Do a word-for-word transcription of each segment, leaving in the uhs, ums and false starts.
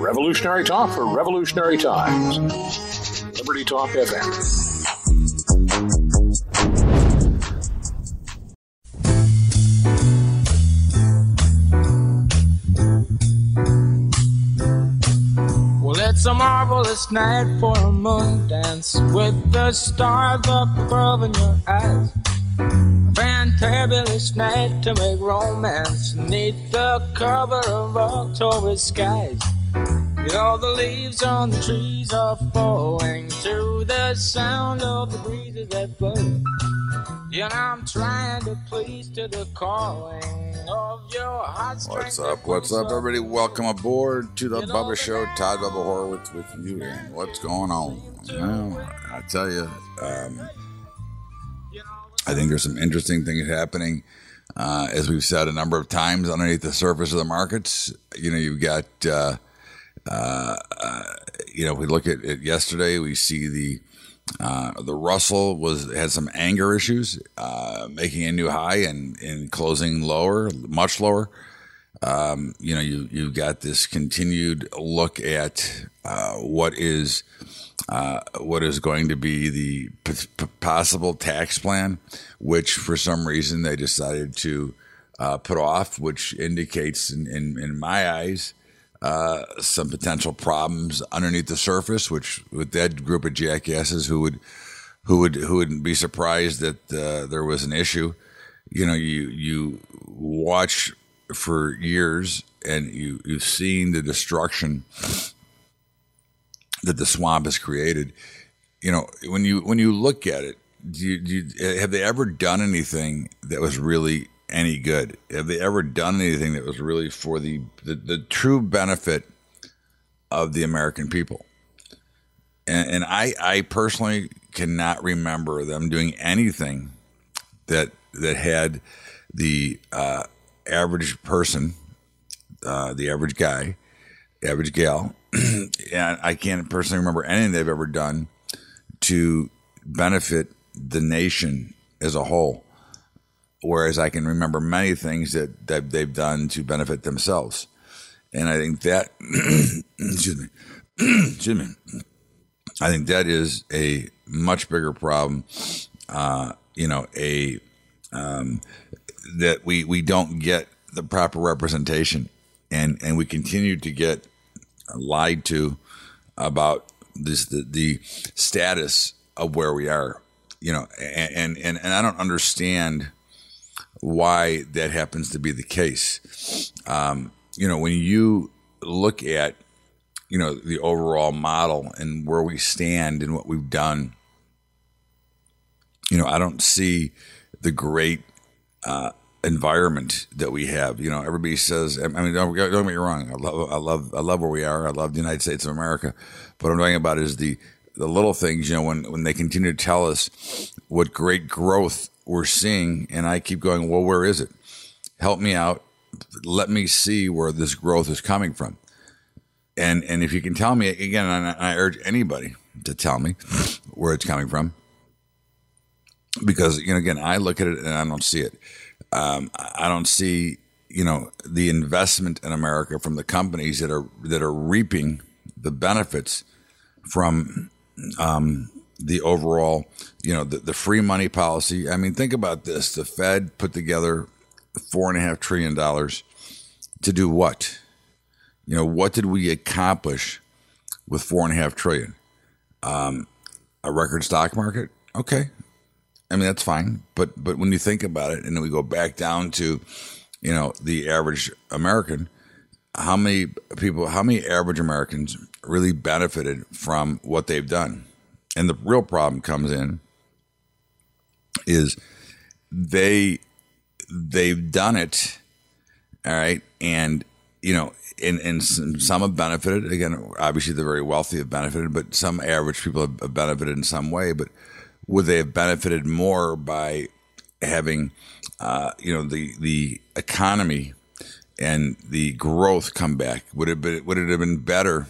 Revolutionary talk for revolutionary times. Liberty Talk F M. Well, it's a marvelous night for a moon dance with the stars up above in your eyes. A fantabulous night to make romance neath the cover of October skies. You know the leaves on the trees are falling to the sound of the breezes that blow. You know I'm trying to please to the calling of your heart. What's up? What's up, everybody? Welcome aboard to the Bubba Show. Todd Bubba Horowitz with you. And what's going on? Well, I tell you, um, I think there's some interesting things happening. Uh, as we've said a number of times, underneath the surface of the markets, you know, you've got, uh, uh, uh, you know, we look at it yesterday, we see the uh, the Russell was had some anger issues, uh, making a new high and, and closing lower, much lower. Um, you know, you you've got this continued look at uh, what is. Uh, what is going to be the p- p- possible tax plan, which for some reason they decided to uh, put off, which indicates, in, in, in my eyes, uh, some potential problems underneath the surface. Which, with that group of jackasses who would who would who wouldn't be surprised that uh, there was an issue. You know, you you watch for years and you you've seen the destruction that the swamp has created. You know, when you when you look at it, do you, do you, have they ever done anything that was really any good? Have they ever done anything that was really for the the, the true benefit of the American people? And, and I I personally cannot remember them doing anything that that had the uh, average person, uh, the average guy, average gal. And I can't personally remember anything they've ever done to benefit the nation as a whole, whereas I can remember many things that, that they've done to benefit themselves. And I think that, excuse me, excuse me, I think that is a much bigger problem. Uh, you know, a um, that we we don't get the proper representation, and and we continue to get lied to about this the, the status of where we are, you know, and, and and I don't understand why that happens to be the case. Um, you know, when you look at, you know, the overall model and where we stand and what we've done, you know, I don't see the great uh, environment that we have. You know, everybody says, I mean, don't, don't get me wrong. I love, I love, I love where we are. I love the United States of America. But what I'm talking about is the, the little things, you know, when, when they continue to tell us what great growth we're seeing. And I keep going, well, where is it? Help me out. Let me see where this growth is coming from. And, and if you can tell me again, and I urge anybody to tell me where it's coming from, because, you know, again, I look at it and I don't see it. Um, I don't see, you know, the investment in America from the companies that are that are reaping the benefits from um, the overall, you know, the, the free money policy. I mean, think about this: the Fed put together four and a half trillion dollars to do what? You know, what did we accomplish with four and a half trillion? Um, a record stock market? Okay. I mean, that's fine. But but when you think about it, and then we go back down to, you know, the average American, how many people, how many average Americans really benefited from what they've done? And the real problem comes in is they, they've done it, all right, and, you know, and, and some, some have benefited. Again, obviously the very wealthy have benefited, but some average people have benefited in some way. But would they have benefited more by having, uh, you know, the the economy and the growth come back? Would it be, would it have been better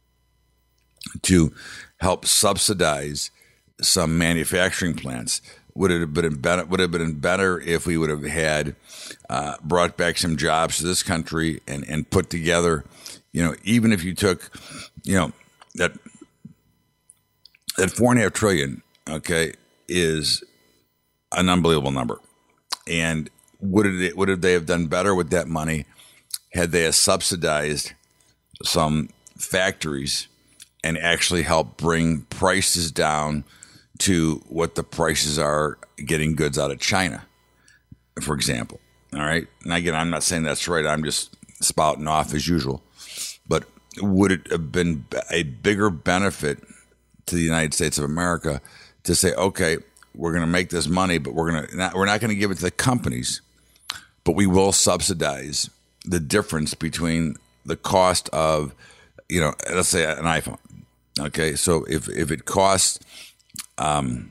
to help subsidize some manufacturing plants Would it have been better? Would it have been better if we would have had uh, brought back some jobs to this country and, and put together, you know, even if you took, you know, that that four and a half trillion, okay, is an unbelievable number. And would it would have they have done better with that money had they subsidized some factories and actually helped bring prices down to what the prices are getting goods out of China, for example. All right. And again, I'm not saying that's right. I'm just spouting off as usual. But would it have been a bigger benefit to the United States of America to say, okay, we're going to make this money, but we're going to not, we're not going to give it to the companies, but we will subsidize the difference between the cost of, you know, let's say an iPhone. Okay. So if, if it costs, Um,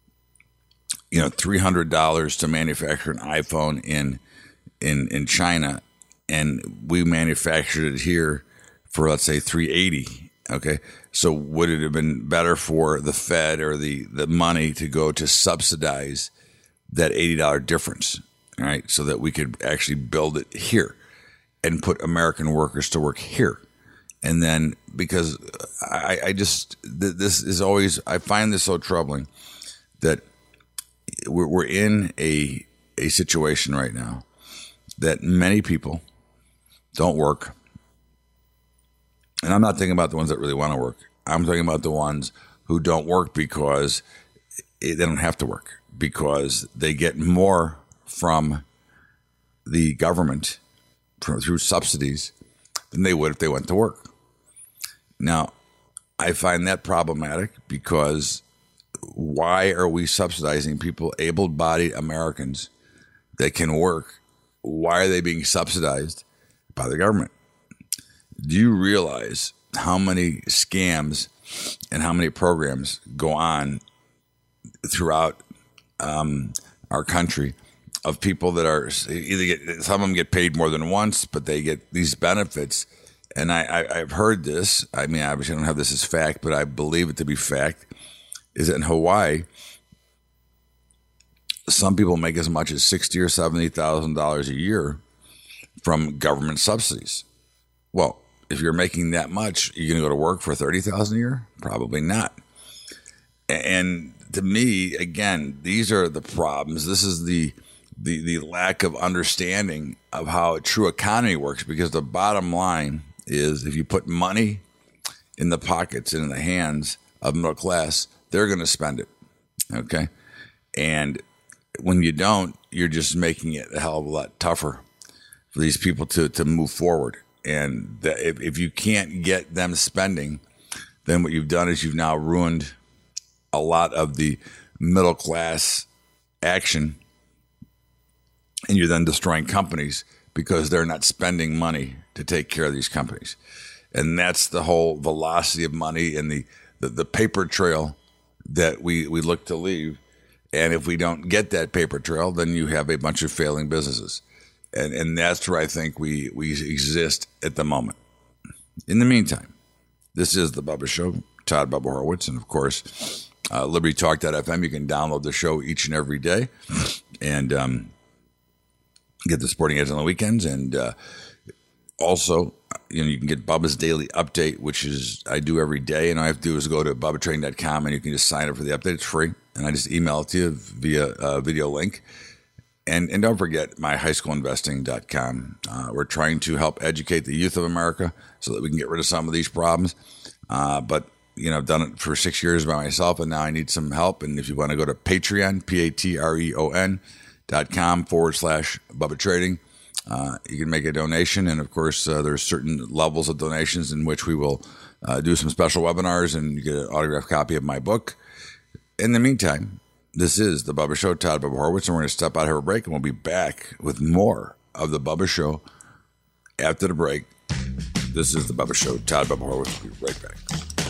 you know, three hundred dollars to manufacture an iPhone in in in China, and we manufactured it here for, let's say, three hundred eighty dollars. Okay, so would it have been better for the Fed or the the money to go to subsidize that eighty dollars difference, right? So that we could actually build it here and put American workers to work here. And then, because I, I just, this is always, I find this so troubling that we're, we're in a a situation right now that many people don't work. And I'm not thinking about the ones that really want to work. I'm talking about the ones who don't work because they don't have to work, because they get more from the government through subsidies than they would if they went to work. Now, I find that problematic, because why are we subsidizing people, able-bodied Americans that can work? Why are they being subsidized by the government? Do you realize how many scams and how many programs go on throughout um, our country of people that are either get, some of them get paid more than once, but they get these benefits. And I, I, I've heard this. I mean, obviously I don't have this as fact, but I believe it to be fact, is that in Hawaii, some people make as much as sixty thousand dollars or seventy thousand dollars a year from government subsidies. Well, if you're making that much, you're going to go to work for thirty thousand dollars a year? Probably not. And to me, again, these are the problems. This is the the the lack of understanding of how a true economy works, because the bottom line is, if you put money in the pockets and in the hands of middle class, they're going to spend it. Okay. And when you don't, you're just making it a hell of a lot tougher for these people to, to move forward. And the, if, if you can't get them spending, then what you've done is you've now ruined a lot of the middle class action, and you're then destroying companies because they're not spending money to take care of these companies. And that's the whole velocity of money and the, the, the paper trail that we, we look to leave. And if we don't get that paper trail, then you have a bunch of failing businesses. And and that's where I think we, we exist at the moment. In the meantime, this is The Bubba Show, Todd Bubba Horowitz. And, of course, uh, Liberty Talk dot F M. You can download the show each and every day and um, get the Sporting Edge on the weekends. And uh, also, you know, you can get Bubba's Daily Update, which is I do every day. And all I have to do is go to bubba trading dot com, and you can just sign up for the update. It's free. And I just email it to you via a video link. And and don't forget my high school investing dot com. Uh, we're trying to help educate the youth of America so that we can get rid of some of these problems. Uh, but, you know, I've done it for six years by myself, and now I need some help. And if you want to go to Patreon, P A T R E O N dot com forward slash Bubba Trading, uh, you can make a donation. And, of course, uh, there's certain levels of donations in which we will uh, do some special webinars, and you get an autographed copy of my book. In the meantime, this is The Bubba Show, Todd Bubba Horowitz, and we're going to step out here for a break, and we'll be back with more of The Bubba Show after the break. This is The Bubba Show, Todd Bubba Horowitz. We'll be right back.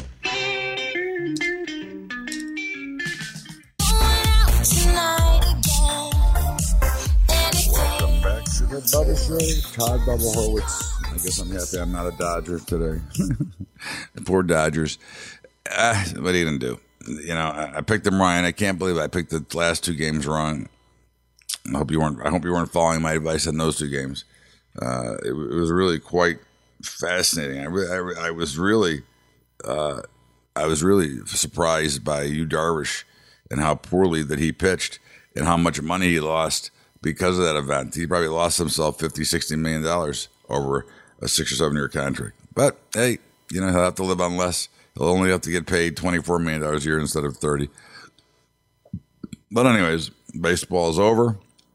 Welcome back to The Bubba Show, Todd Bubba Horowitz. I guess I'm happy I'm not a Dodger today. The poor Dodgers. Uh, what are you going to do? you know, I, I picked them right. I can't believe I picked the last two games wrong. I hope you weren't. I hope you weren't following my advice on those two games. Uh, it, it was really quite fascinating. I, re- I, I was really, uh, I was really surprised by Yu Darvish and how poorly that he pitched and how much money he lost because of that event. He probably lost himself fifty, sixty million dollars over a six or seven year contract. But hey, you know, he'll have to live on less. He'll only have to get paid twenty-four million dollars a year instead of thirty. But anyways, baseball is over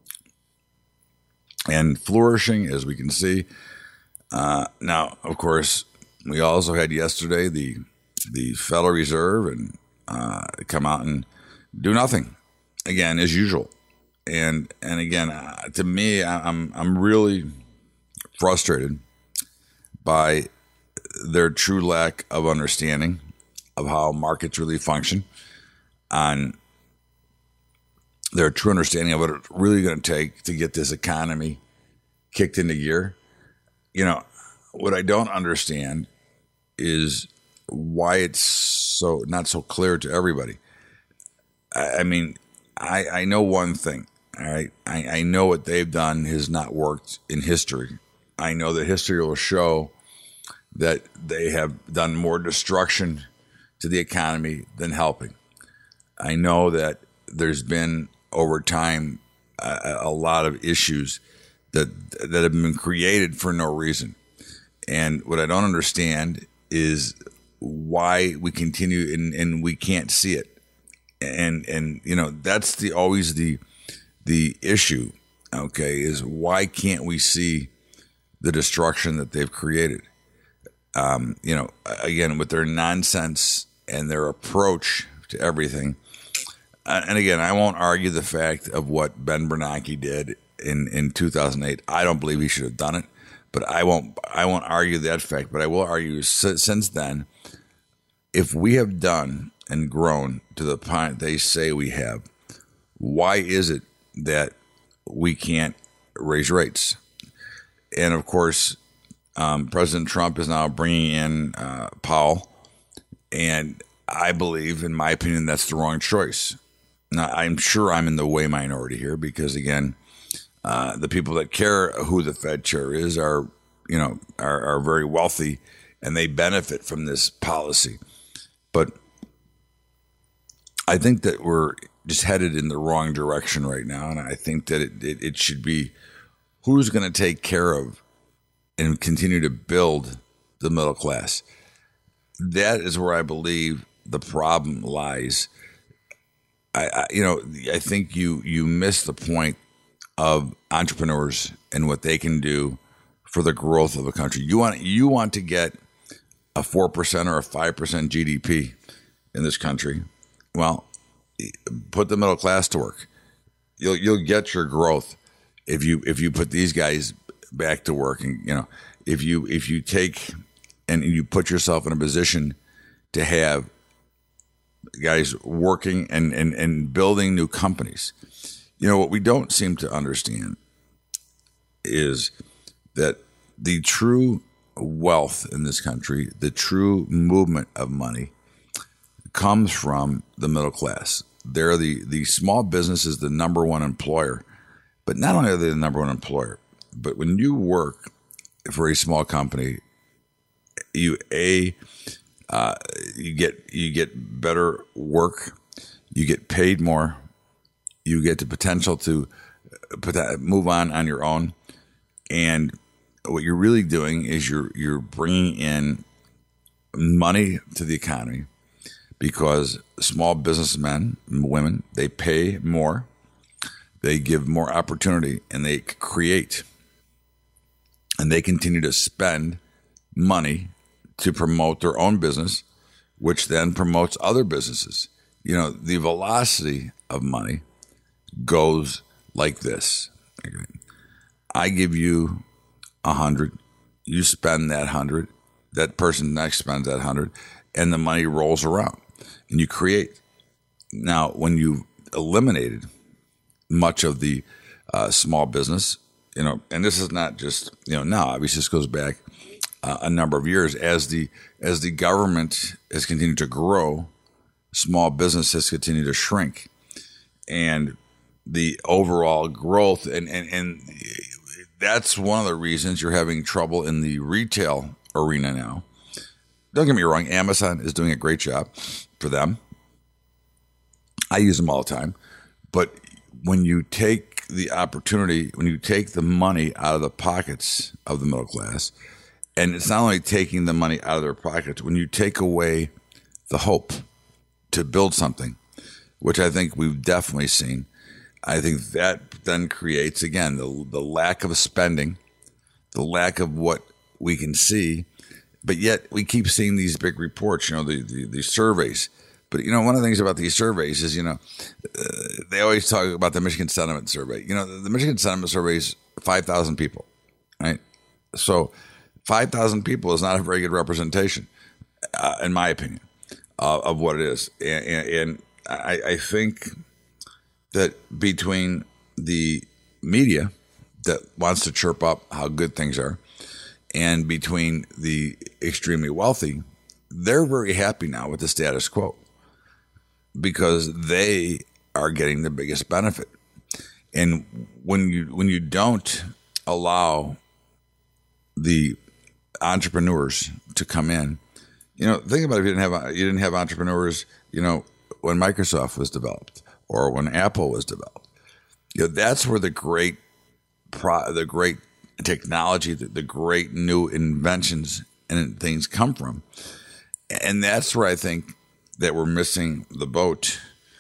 and flourishing, as we can see. Uh, now, of course, we also had yesterday the the Federal Reserve and uh, come out and do nothing again as usual. And and again, uh, to me, I'm I'm really frustrated by their true lack of understanding of how markets really function, on their true understanding of what it's really going to take to get this economy kicked into gear. You know, what I don't understand is why it's so not so clear to everybody. I, I mean, I, I know one thing. All right, I, I know what they've done has not worked in history. I know that history will show that they have done more destruction to the economy than helping. I know that there's been over time a, a lot of issues that that have been created for no reason. And what I don't understand is why we continue and, and we can't see it. And and you know, that's the always the the issue, okay, is why can't we see the destruction that they've created? Um, you know, again, with their nonsense and their approach to everything. And again, I won't argue the fact of what Ben Bernanke did in, in two thousand eight. I don't believe he should have done it, but I won't I won't argue that fact. But I will argue since then, if we have done and grown to the point they say we have, why is it that we can't raise rates? And of course, um, President Trump is now bringing in uh, Powell, and I believe, in my opinion, that's the wrong choice. Now, I'm sure I'm in the way minority here because, again, uh, the people that care who the Fed chair is are, you know, are, are very wealthy, and they benefit from this policy. But I think that we're just headed in the wrong direction right now, and I think that it, it, it should be who's going to take care of and continue to build the middle class. That is where I believe the problem lies. I, I you know, I think you you miss the point of entrepreneurs and what they can do for the growth of a country. You want you want to get a four percent or a five percent G D P in this country. Well, put the middle class to work. You'll you'll get your growth if you if you put these guys back to work, and you know if you if you take and you put yourself in a position to have guys working and, and, and building new companies. You know, what we don't seem to understand is that the true wealth in this country, the true movement of money, comes from the middle class. They're the, the small business is the number one employer. But not only are they the number one employer, but when you work for a small company, you a uh, you get you get better work, you get paid more, you get the potential to move on on your own, and what you're really doing is you're you're bringing in money to the economy because small businessmen and women, they pay more, they give more opportunity, and they create, and they continue to spend money to promote their own business, which then promotes other businesses. You know, the velocity of money goes like this. Okay. I give you a hundred, you spend that hundred, that person next spends that hundred, and the money rolls around and you create. Now, when you've eliminated much of the uh, small business, you know, and this is not just, you know, now, obviously this goes back uh, a number of years as the as the government has continued to grow, small businesses continue to shrink, and the overall growth, and, and, and that's one of the reasons you're having trouble in the retail arena now. Don't get me wrong, Amazon is doing a great job for them. I use them all the time. But when you take the opportunity, when you take the money out of the pockets of the middle class, and it's not only taking the money out of their pockets, when you take away the hope to build something, which I think we've definitely seen, I think that then creates, again, the the lack of spending, the lack of what we can see, but yet we keep seeing these big reports, you know, the, the, the surveys. But, you know, one of the things about these surveys is, you know, uh, they always talk about the Michigan Sentiment Survey. You know, the, the Michigan Sentiment Survey is five thousand people, right? So five thousand people is not a very good representation, uh, in my opinion, uh, of what it is. And, and, and I, I think that between the media that wants to chirp up how good things are and between the extremely wealthy, they're very happy now with the status quo because they are getting the biggest benefit. And when you when you don't allow the entrepreneurs to come in, you know, think about it, if you didn't have you didn't have entrepreneurs, you know, when Microsoft was developed or when Apple was developed. You know, that's where the great pro, the great technology, the, the great new inventions and things come from. And that's where I think that we're missing the boat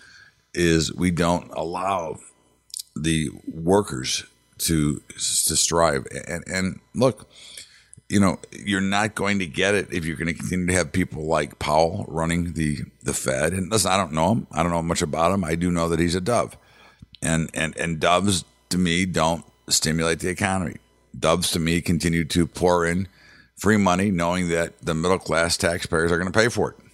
is we don't allow the workers to to strive. And, and look, you know, you're not going to get it if you're going to continue to have people like Powell running the, the Fed. And listen, I don't know him. I don't know much about him. I do know that he's a dove. And, and, and doves, to me, don't stimulate the economy. Doves, to me, continue to pour in free money, knowing that the middle-class taxpayers are going to pay for it.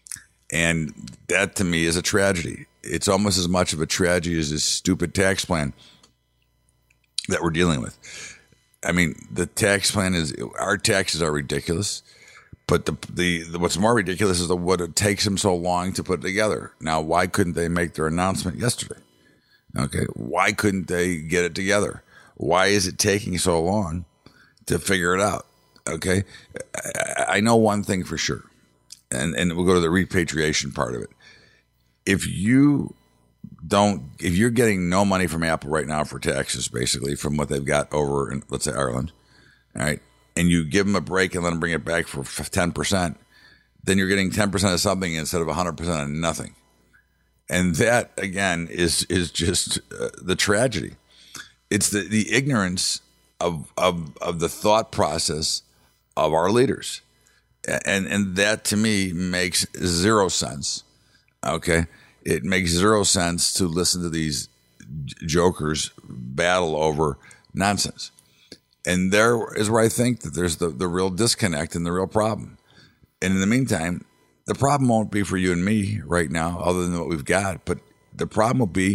And that, to me, is a tragedy. It's almost as much of a tragedy as this stupid tax plan that we're dealing with. I mean, the tax plan is, our taxes are ridiculous, but the, the, the what's more ridiculous is the, what it takes them so long to put it together. Now, why couldn't they make their announcement yesterday? Okay, why couldn't they get it together? Why is it taking so long to figure it out? Okay, I, I know one thing for sure, and, and we'll go to the repatriation part of it. If you don't, if you're getting no money from Apple right now for taxes, basically from what they've got over in, let's say, Ireland, all right, and you give them a break and let them bring it back for ten percent, then you're getting ten percent of something instead of one hundred percent of nothing. And that, again, is is just uh, the tragedy. It's the, the ignorance of, of of the thought process of our leaders. And and that, to me, makes zero sense. Okay? It makes zero sense to listen to these jokers battle over nonsense. And there is where I think that there's the, the real disconnect and the real problem. And in the meantime, the problem won't be for you and me right now, other than what we've got. But the problem will be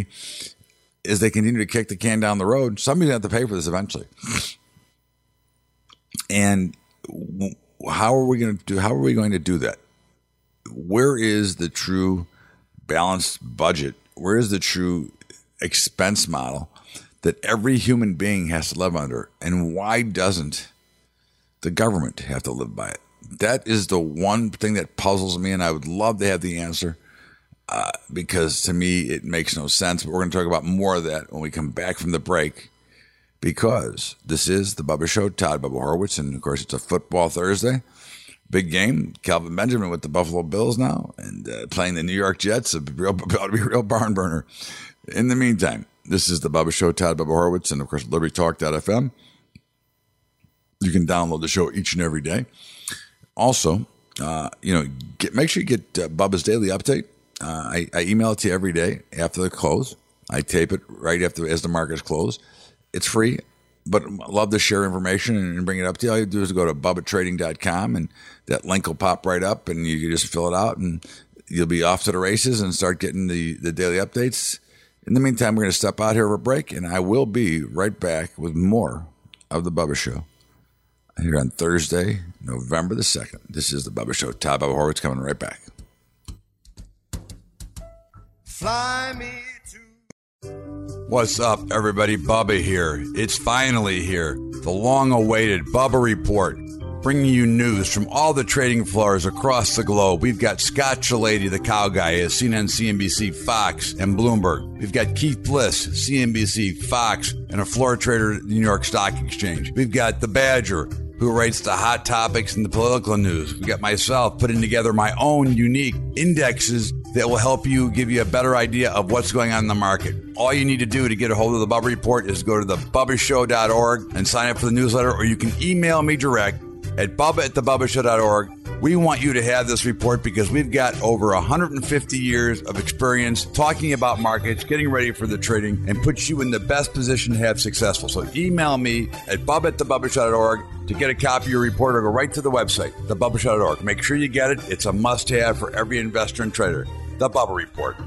is they continue to kick the can down the road. Somebody's going to have to pay for this eventually. And how are we going to do? How are we going to do that? Where is the true balanced budget? Where is the true expense model that every human being has to live under? And why doesn't the government have to live by it? That is the one thing that puzzles me, and I would love to have the answer uh, because to me it makes no sense. But we're going to talk about more of that when we come back from the break, because this is the Bubba Show, Todd Bubba Horowitz, and of course it's a football Thursday. Big game. Calvin Benjamin with the Buffalo Bills now and uh, playing the New York Jets. A real, about to be a real barn burner. In the meantime, this is the Bubba Show, Todd Bubba Horowitz, and of course Liberty Talk dot f m. You can download the show each and every day. Also, uh, you know, get, make sure you get uh, Bubba's Daily Update. Uh, I, I email it to you every day after the close. I tape it right after as the markets close. It's free, but I love to share information and bring it up to you. All you do is go to bubba trading dot com, and that link will pop right up, and you can just fill it out, and you'll be off to the races and start getting the, the daily updates. In the meantime, we're going to step out here for a break, and I will be right back with more of the Bubba Show here on Thursday, November the second. This is the Bubba Show. Todd Bubba Horowitz coming right back. Fly me to. What's up, everybody? Bubba here. It's finally here. The long-awaited Bubba Report, bringing you news from all the trading floors across the globe. We've got Scott Chilady, the cow guy, at C N N, C N B C, Fox, and Bloomberg. We've got Keith Bliss, C N B C, Fox, and a floor trader at the New York Stock Exchange. We've got the Badger, who writes the hot topics and the political news. We got myself putting together my own unique indexes that will help you, give you a better idea of what's going on in the market. All you need to do to get a hold of the Bubba Report is go to the bubba show dot org and sign up for the newsletter, or you can email me direct at bubba at the bubba show dot org. We want you to have this report because we've got over one hundred fifty years of experience talking about markets, getting ready for the trading, and puts you in the best position to have successful. So email me at bubba at the bubba show dot org to get a copy of your report, or go right to the website, the bubba show dot org. Make sure you get it. It's a must-have for every investor and trader. The Bubba Report.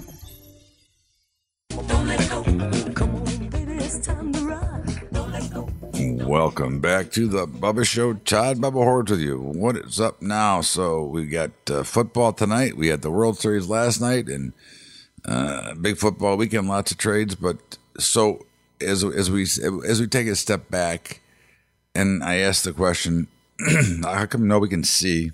Don't let go. Come on, baby, it's time to ride. Don't let go. Welcome back to the Bubba Show. Todd Bubba Horwitz with you. What is up now? So we got uh, football tonight. We had the World Series last night, and uh, big football weekend. Lots of trades. But so as as we as we take a step back, and I ask the question, how come nobody can see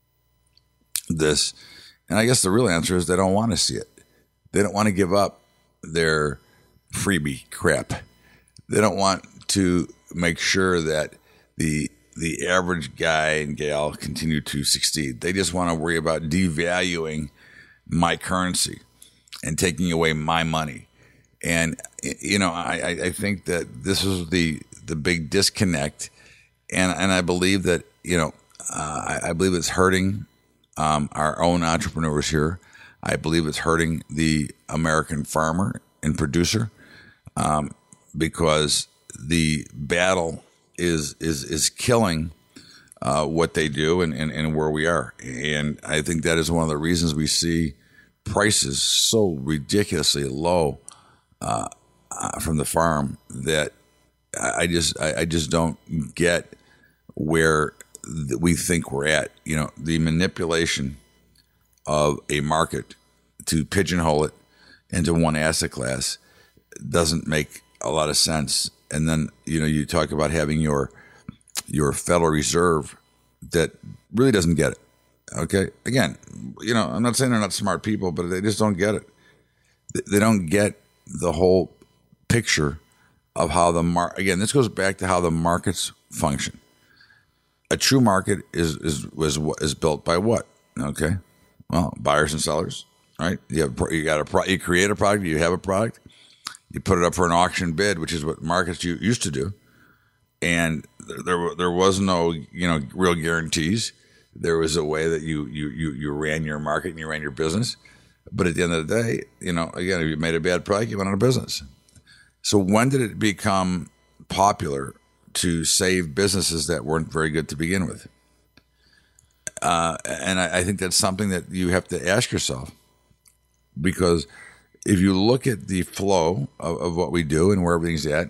this? And I guess the real answer is they don't want to see it. They don't want to give up their freebie crap. They don't want to make sure that the the average guy and gal continue to succeed. They just want to worry about devaluing my currency and taking away my money. And, you know, I, I think that this is the, the big disconnect. And, and I believe that, you know, uh, I, I believe it's hurting Um, our own entrepreneurs here. I believe it's hurting the American farmer and producer um, because the battle is is is killing uh, what they do and, and, and where we are. And I think that is one of the reasons we see prices so ridiculously low uh, uh, from the farm that I just I, I just don't get where that we think we're at. You know, the manipulation of a market to pigeonhole it into one asset class doesn't make a lot of sense. And then, you know, you talk about having your your Federal Reserve that really doesn't get it. Okay, again, you know, I'm not saying they're not smart people, but they just don't get it. They don't get the whole picture of how the mar. Again, this goes back to how the markets function. A true market is is was is built by what? Okay, well, buyers and sellers, right? You have you got a pro, you create a product, you have a product, you put it up for an auction bid, which is what markets you used to do, and there there was no you know real guarantees. There was a way that you you you you ran your market and you ran your business, but at the end of the day, you know, again, if you made a bad product, you went out of business. So when did it become popular to save businesses that weren't very good to begin with? Uh, and I, I think that's something that you have to ask yourself, because if you look at the flow of, of what we do and where everything's at,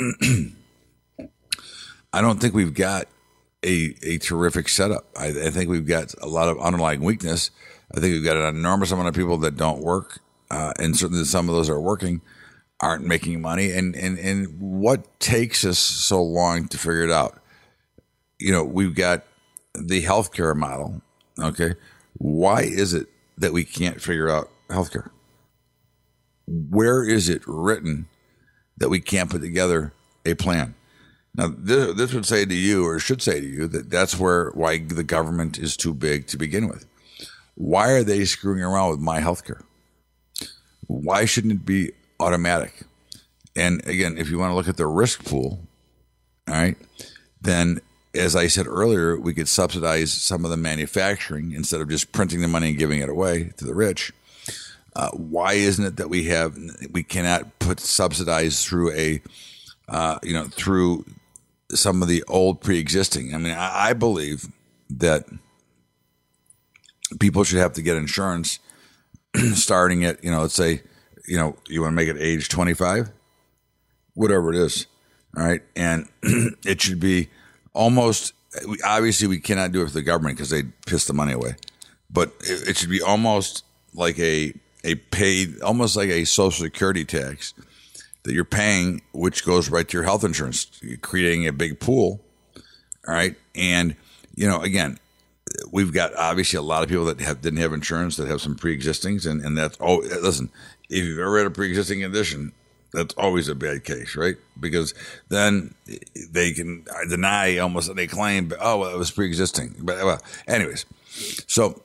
I don't think we've got a, a terrific setup. I, I think we've got a lot of underlying weakness. I think we've got an enormous amount of people that don't work, uh, and certainly some of those are working aren't making money. And, and, and what takes us so long to figure it out? You know, we've got the healthcare model. Okay. Why is it that we can't figure out healthcare? Where is it written that we can't put together a plan? Now, this, this would say to you, or should say to you, that that's where why the government is too big to begin with. Why are they screwing around with my healthcare? Why shouldn't it be automatic? And again, if you want to look at the risk pool, all right, then as I said earlier, we could subsidize some of the manufacturing instead of just printing the money and giving it away to the rich. Uh, why isn't it that we have we cannot put subsidize through a uh, you know through some of the old pre-existing? I mean, I, I believe that people should have to get insurance starting at, you know, let's say, you know, you want to make it age twenty-five, whatever it is. All right. And it should be almost, obviously we cannot do it for the government because they piss the money away, but it, it should be almost like a, a paid, almost like a Social Security tax that you're paying, which goes right to your health insurance. You're creating a big pool, all right? And, you know, again, we've got obviously a lot of people that have, didn't have insurance that have some pre-existings, and, and that's, oh, listen, if you've ever had a pre-existing condition, that's always a bad case, right? Because then they can deny almost they claim, oh, well, it was pre-existing. But well, anyways, so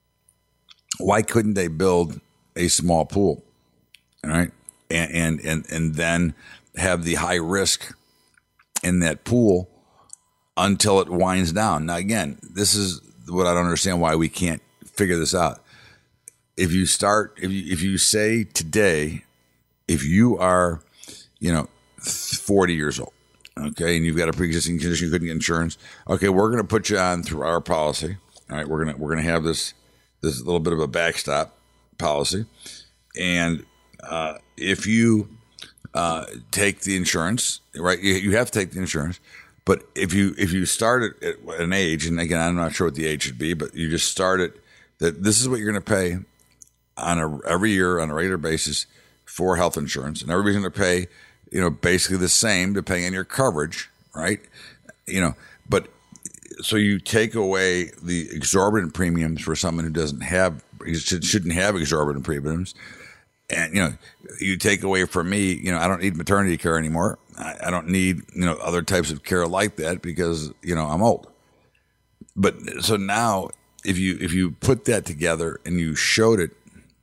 why couldn't they build a small pool, all right, and and and and then have the high risk in that pool until it winds down? Now, again, this is what I don't understand why we can't figure this out. If you start, if you if you say today, if you are, you know, forty years old, okay, and you've got a pre-existing condition, you couldn't get insurance, okay, we're going to put you on through our policy. All right, we're gonna we're gonna have this this little bit of a backstop policy, and uh, if you uh, take the insurance, right, you, you have to take the insurance. But if you if you start at, at an age, and again, I'm not sure what the age should be, but you just start it that this is what you're going to pay on a every year on a regular basis for health insurance, and everybody's going to pay, you know, basically the same depending on your coverage, right? You know, but so you take away the exorbitant premiums for someone who doesn't have, shouldn't have exorbitant premiums, and you know, you take away from me, you know, I don't need maternity care anymore. I, I don't need, you know, other types of care like that because, you know, I'm old. But so now, if you if you put that together and you showed it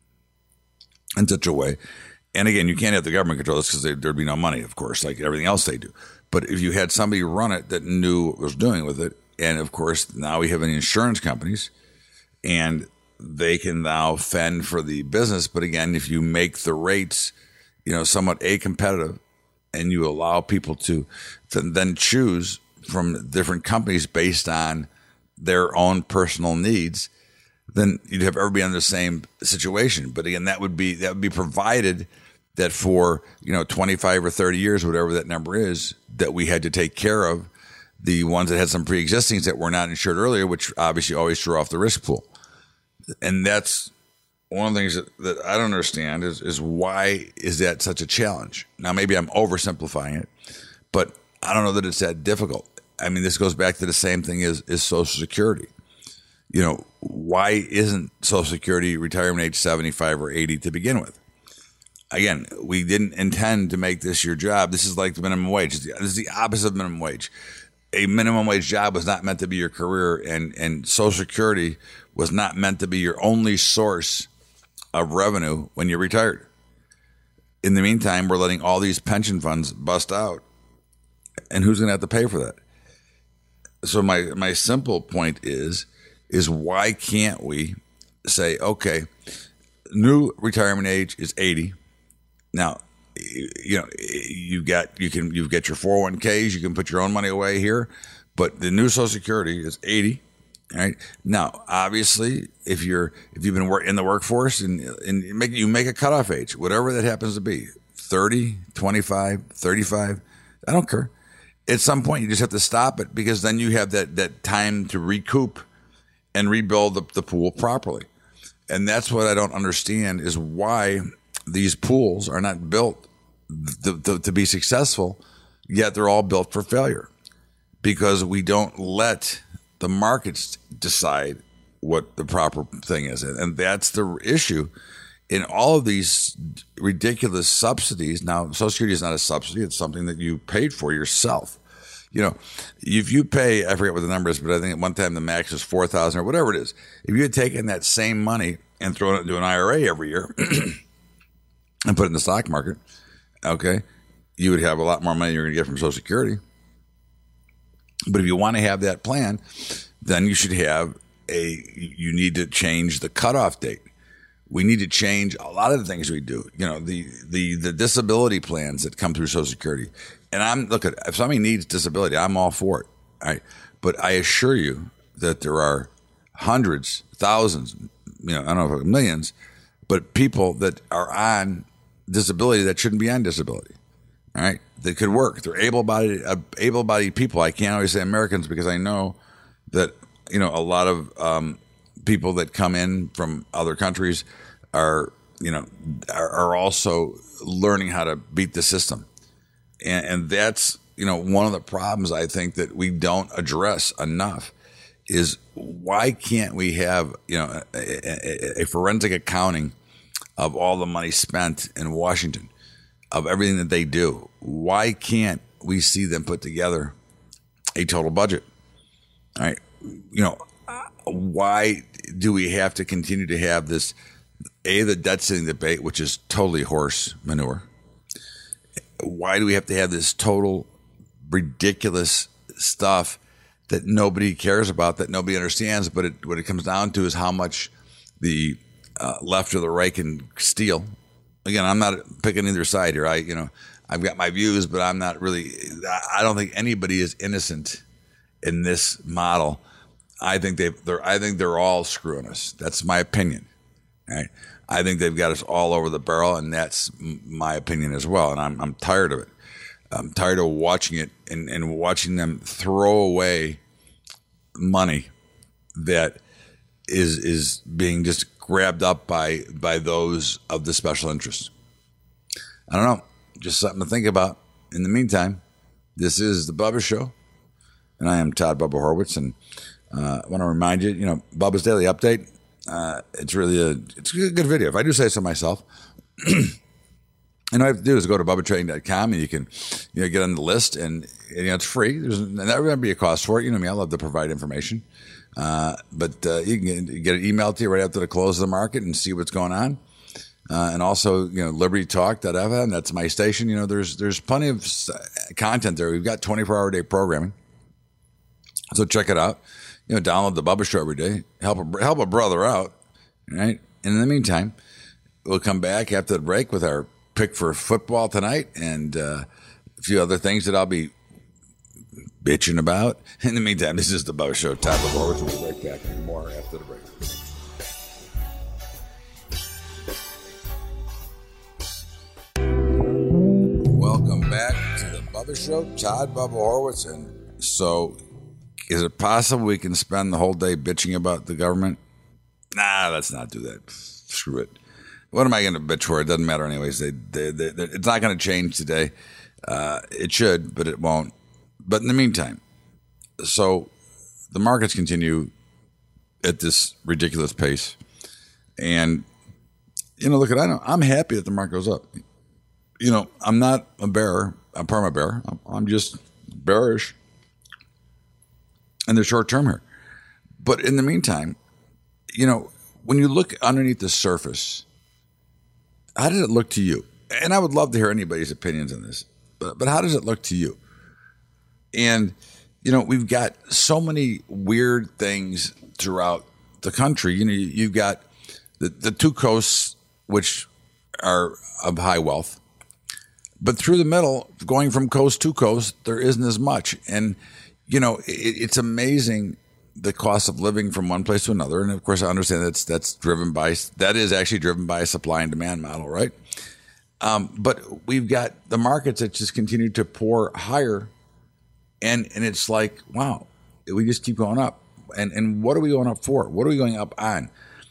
in such a way. And again, you can't have the government control this because there'd be no money, of course, like everything else they do. But if you had somebody run it that knew what was doing with it, and of course, now we have an insurance companies, and they can now fend for the business. But again, if you make the rates, you know, somewhat a-competitive, and you allow people to, to then choose from different companies based on their own personal needs, then you'd have everybody in the same situation. But again, that would be that would be provided that for, you know, twenty-five or thirty years, whatever that number is, that we had to take care of the ones that had some pre-existings that were not insured earlier, which obviously always threw off the risk pool. And that's one of the things that, that I don't understand is, is why is that such a challenge? Now, maybe I'm oversimplifying it, but I don't know that it's that difficult. I mean, this goes back to the same thing as, as Social Security. You know, why isn't Social Security retirement age seventy-five or eighty to begin with? Again, we didn't intend to make this your job. This is like the minimum wage. This is the opposite of minimum wage. A minimum wage job was not meant to be your career, and, and Social Security was not meant to be your only source of revenue when you're retired. In the meantime, we're letting all these pension funds bust out, and who's going to have to pay for that? So my, my simple point is, is why can't we say, okay, new retirement age is eighty. Now, you know, you've got, you can, you've got your four oh one k's, you can put your own money away here, but the new Social Security is eighty. Right now, obviously, if you're, if you've been work in the workforce and, and you make, you make a cutoff age, whatever that happens to be, thirty, twenty-five, thirty-five, I don't care. At some point, you just have to stop it because then you have that, that time to recoup and rebuild the, the pool properly. And that's what I don't understand is why these pools are not built to, to, to be successful, yet they're all built for failure because we don't let the markets decide what the proper thing is. And that's the issue in all of these ridiculous subsidies. Now, Social Security is not a subsidy. It's something that you paid for yourself. You know, if you pay, I forget what the number is, but I think at one time the max was four thousand dollars or whatever it is. If you had taken that same money and thrown it into an I R A every year and put it in the stock market, okay, you would have a lot more money you're going to get from Social Security. But if you want to have that plan, then you should have a, you need to change the cutoff date. We need to change a lot of the things we do. You know, the, the, the disability plans that come through Social Security. And I'm, look, at if somebody needs disability, I'm all for it. All right. But I assure you that there are hundreds, thousands, you know, I don't know if millions, but people that are on disability that shouldn't be on disability. All right. They could work. They're able-bodied, uh, able-bodied people. I can't always say Americans because I know that, you know, a lot of um, people that come in from other countries are you know, are, are also learning how to beat the system. And, and that's, you know, one of the problems I think that we don't address enough is why can't we have, you know, a, a, a forensic accounting of all the money spent in Washington, of everything that they do? Why can't we see them put together a total budget? All right. You know, why do we have to continue to have this, A, the debt ceiling debate, which is totally horse manure? Why do we have to have this total ridiculous stuff that nobody cares about, that nobody understands? But it, what it comes down to is how much the uh, left or the right can steal. Again, I'm not picking either side here. I, you know, I've got my views, but I'm not really. I don't think anybody is innocent in this model. I think they, they're. I think they're all screwing us. That's my opinion. Right? I think they've got us all over the barrel, and that's my opinion as well. And I'm I'm tired of it. I'm tired of watching it and, and watching them throw away money that is is being just grabbed up by by those of the special interest. I don't know. Just something to think about. In the meantime, this is the Bubba Show, and I am Todd Bubba Horwitz, and uh, I want to remind you, you know, Bubba's Daily Update. Uh, it's really a it's a good video. If I do say so myself. And all you have to do is go to bubba trading dot com, and you can, you know, get on the list, and, and you know, it's free. There's not going to be a cost for it. You know me, I love to provide information. Uh, but uh, you can get, get it emailed to you right after the close of the market and see what's going on. Uh, and also, you know, liberty talk dot f m, that's my station. You know, there's there's plenty of content there. We've got twenty-four hour day programming. So check it out. You know, download the Bubba Show every day. Help a, help a brother out, right? And in the meantime, we'll come back after the break with our pick for football tonight and uh, a few other things that I'll be bitching about. In the meantime, this is the Bubba Show. Top of the horse. We'll be right back with more after the break. Welcome back to the Bubba Show. Todd Bubba Horwitz. And so, is it possible we can spend the whole day bitching about the government? Nah, let's not do that. Screw it. What am I going to bitch for? It doesn't matter anyways. They, they, they, they, it's not going to change today. Uh, it should, but it won't. But in the meantime, so the markets continue at this ridiculous pace. And, you know, look, at I know, I'm happy that the market goes up. You know, I'm not a bear, a perma bear. I'm, I'm just bearish in the short term here. But in the meantime, you know, when you look underneath the surface, how does it look to you? And I would love to hear anybody's opinions on this, but but how does it look to you? And, you know, we've got so many weird things throughout the country. You know, you've got the, the two coasts, which are of high wealth, but through the middle, going from coast to coast, there isn't as much. And, you know, it, it's amazing the cost of living from one place to another. And of course, I understand that's that's driven by, that is actually driven by a supply and demand model, right? Um, but we've got the markets that just continue to pour higher. And and it's like, wow, we just keep going up. And and what are we going up for? What are we going up on?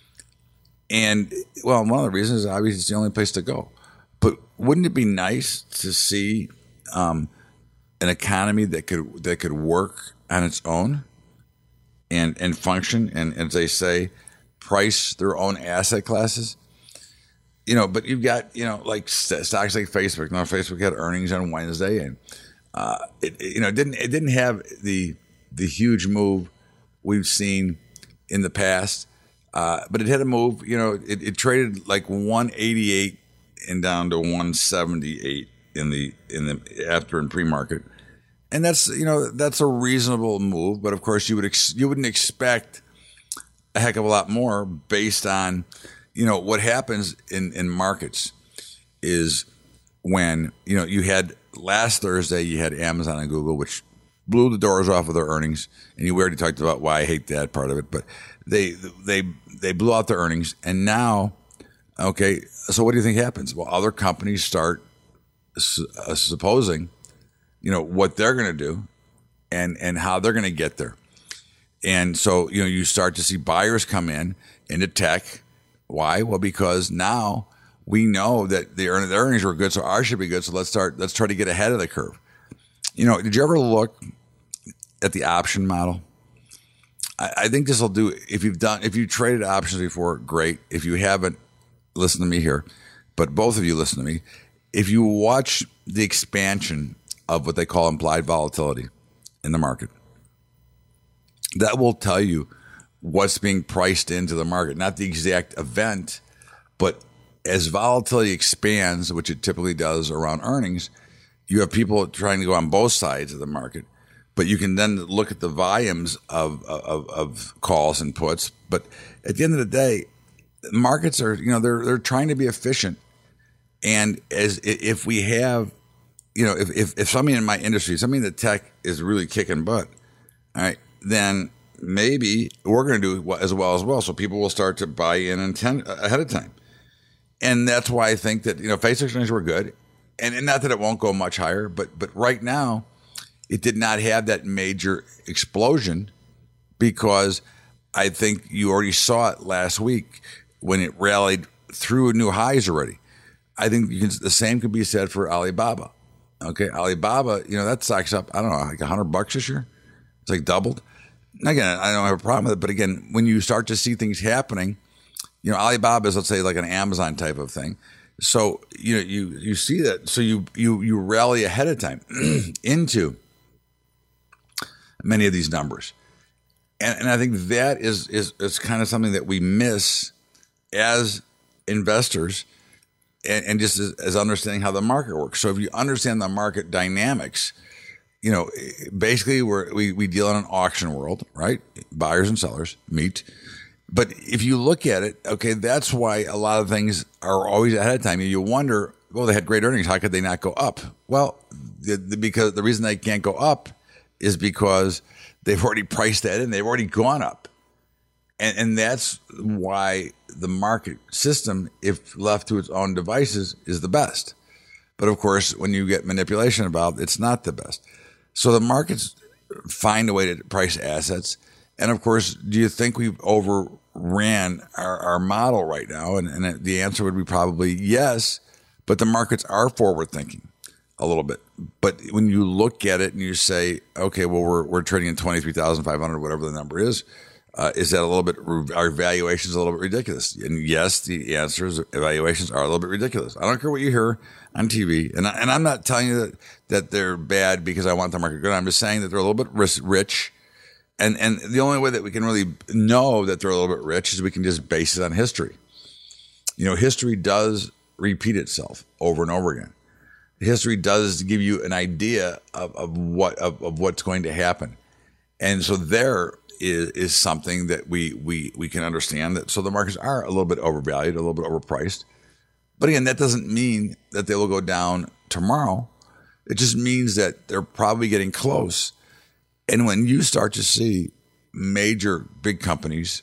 And, well, one of the reasons is obviously it's the only place to go. But wouldn't it be nice to see um, an economy that could that could work on its own? And, and function, and as they say, price their own asset classes. You know, but you've got, you know, like stocks like Facebook. You know, Facebook had earnings on Wednesday, and uh, it, it you know it didn't it didn't have the the huge move we've seen in the past, uh, but it had a move. You know, it, it traded like one eighty-eight and down to one seventy-eight in the in the after and pre-market. And that's, you know, that's a reasonable move, but of course you would ex- you wouldn't expect a heck of a lot more based on, you know, what happens in, in markets is when, you know, you had last Thursday you had Amazon and Google, which blew the doors off of their earnings, and you already talked about why I hate that part of it, but they they they blew out their earnings, and now, okay, so what do you think happens? Well, other companies start su- uh, supposing, you know, what they're going to do and, and how they're going to get there. And so, you know, you start to see buyers come in into tech. Why? Well, because now we know that the, earn, the earnings were good, so ours should be good. So let's start. Let's try to get ahead of the curve. You know, did you ever look at the option model? I, I think this will do. If you've done, if you traded options before, great. If you haven't, listen to me here. But both of you listen to me. If you watch the expansion of what they call implied volatility in the market, that will tell you what's being priced into the market, not the exact event, but as volatility expands, which it typically does around earnings, you have people trying to go on both sides of the market, but you can then look at the volumes of, of, of calls and puts. But at the end of the day, markets are, you know, they're, they're trying to be efficient. And as if we have, you know, if, if, if somebody in my industry, somebody in the tech is really kicking butt, all right, then maybe we're going to do as well as well. So people will start to buy in and ten, ahead of time. And that's why I think that, you know, face exchanges were good. And, and not that it won't go much higher, but but right now it did not have that major explosion because I think you already saw it last week when it rallied through new highs already. I think you can, the same could be said for Alibaba. Okay, Alibaba, you know, that stock's up, I don't know, like a hundred bucks this year. It's like doubled. Again, I don't have a problem with it, but again, when you start to see things happening, you know, Alibaba is, let's say, like an Amazon type of thing. So you know, you you see that, so you you you rally ahead of time into many of these numbers, and and I think that is is is kind of something that we miss as investors. And, and just as, as understanding how the market works. So if you understand the market dynamics, you know, basically we're, we we deal in an auction world, right? Buyers and sellers meet. But if you look at it, okay, that's why a lot of things are always ahead of time. You wonder, well, they had great earnings. How could they not go up? Well, the, the, because the reason they can't go up is because they've already priced that in. They've already gone up. And, and that's why the market system, if left to its own devices, is the best. But of course, when you get manipulation involved, it's not the best. So the markets find a way to price assets. And of course, do you think we've overran our, our model right now? And, and the answer would be probably yes, but the markets are forward thinking a little bit. But when you look at it and you say, okay, well, we're, we're trading at twenty-three thousand five hundred, whatever the number is, Uh, is that a little bit, our valuations a little bit ridiculous? And yes, the answer is valuations are a little bit ridiculous. I don't care what you hear on T V. And, I, and I'm not telling you that, that they're bad because I want the market good. I'm just saying that they're a little bit rich. And, and the only way that we can really know that they're a little bit rich is we can just base it on history. You know, history does repeat itself over and over again. History does give you an idea of, of what, of, of what's going to happen. And so there, Is, is something that we, we, we can understand that. So the markets are a little bit overvalued, a little bit overpriced. But again, that doesn't mean that they will go down tomorrow. It just means that they're probably getting close. And when you start to see major big companies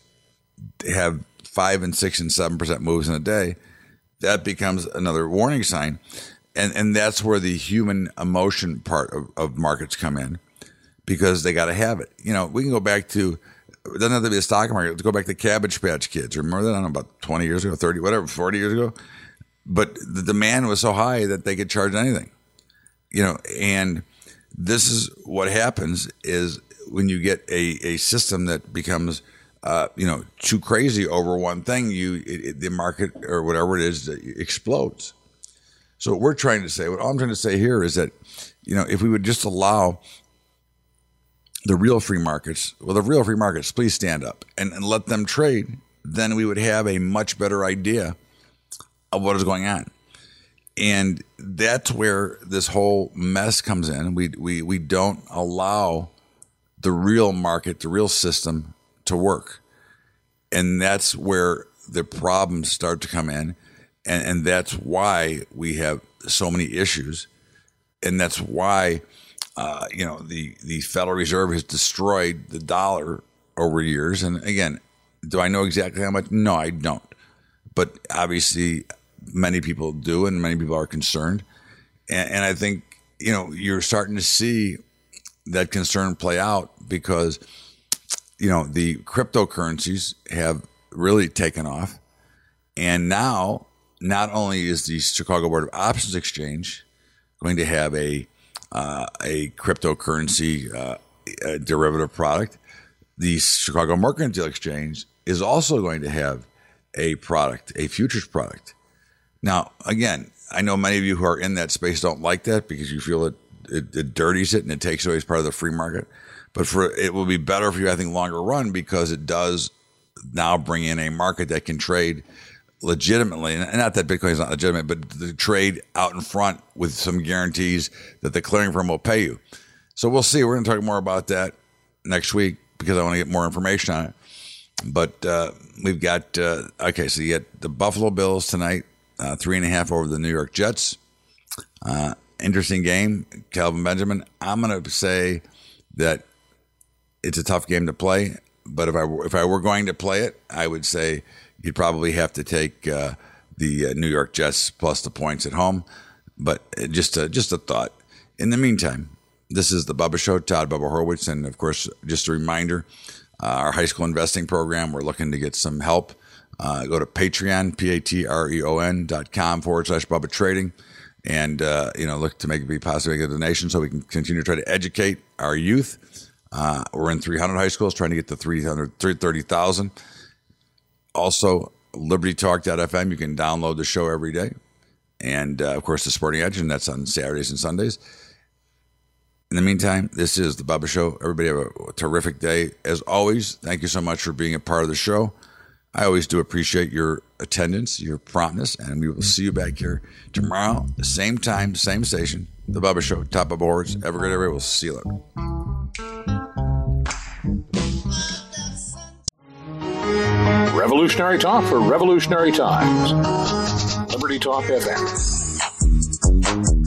have five and six and seven percent moves in a day, that becomes another warning sign. And, and that's where the human emotion part of, of markets come in. Because they got to have it. You know, we can go back to, it doesn't have to be a stock market. Let's go back to Cabbage Patch Kids. Remember that? I don't know, about twenty years ago, thirty, whatever, forty years ago. But the demand was so high that they could charge anything. You know, and this is what happens is when you get a, a system that becomes, uh, you know, too crazy over one thing, you it, it, the market or whatever it is explodes. So what we're trying to say, what I'm trying to say here is that, you know, if we would just allow the real free markets, well, the real free markets, please stand up and, and let them trade, then we would have a much better idea of what is going on. And that's where this whole mess comes in. We, we, we don't allow the real market, the real system to work. And that's where the problems start to come in. And, and that's why we have so many issues. And that's why Uh, you know, the, the Federal Reserve has destroyed the dollar over years. And again, do I know exactly how much? No, I don't. But obviously, many people do, and many people are concerned. And, and I think, you know, you're starting to see that concern play out because, you know, the cryptocurrencies have really taken off. And now not only is the Chicago Board of Options Exchange going to have a uh, a cryptocurrency uh, a derivative product, the Chicago Mercantile Exchange is also going to have a product, a futures product. Now, again, I know many of you who are in that space don't like that because you feel it, it, it dirties it and it takes away as part of the free market. But for it will be better for you, I think, longer run because it does now bring in a market that can trade legitimately, and not that Bitcoin is not legitimate, but the trade out in front with some guarantees that the clearing firm will pay you. So we'll see. We're going to talk more about that next week because I want to get more information on it. But uh, we've got, uh, okay, so you get the Buffalo Bills tonight, uh, three and a half over the New York Jets. Uh, interesting game, Kelvin Benjamin. I'm going to say that it's a tough game to play, but if I, if I were going to play it, I would say you'd probably have to take uh, the uh, New York Jets plus the points at home. But just a, just a thought. In the meantime, this is the Bubba Show, Todd Bubba Horwitz. And, of course, just a reminder, uh, our high school investing program, we're looking to get some help. Uh, go to Patreon, P-A-T-R-E-O-N dot com forward slash Bubba Trading. And, uh, you know, look to make it be possible to make a donation so we can continue to try to educate our youth. Uh, we're in three hundred high schools trying to get to three hundred, three hundred thirty thousand. Also, liberty talk dot f m. You can download the show every day. And, uh, of course, the Sporting Edge, and that's on Saturdays and Sundays. In the meantime, this is the Bubba Show. Everybody have a terrific day. As always, thank you so much for being a part of the show. I always do appreciate your attendance, your promptness, and we will see you back here tomorrow, the same time, same station, the Bubba Show, Top of Boards. Have a great day. We'll see you later. Revolutionary talk for revolutionary times. Liberty Talk F M.